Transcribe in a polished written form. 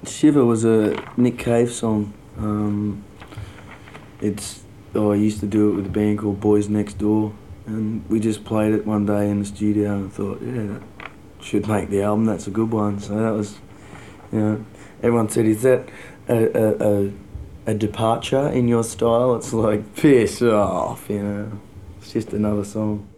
Shiver was a Nick Cave song. I used to do it with a band called Boys Next Door, and we just played it one day in the studio and thought, yeah, that should make the album. That's a good one. So that was, everyone said, is that a departure in your style? It's like, piss off, It's just another song.